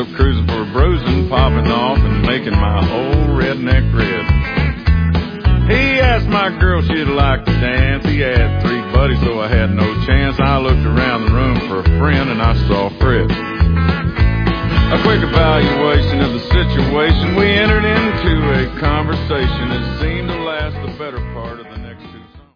cruising for bruising, popping off and making my whole redneck red. He asked my girl if she'd like to dance. He had 3 buddies, so I had no chance. I looked around the room for a friend and I saw Fred. A quick evaluation of the situation, we entered into a conversation. It seemed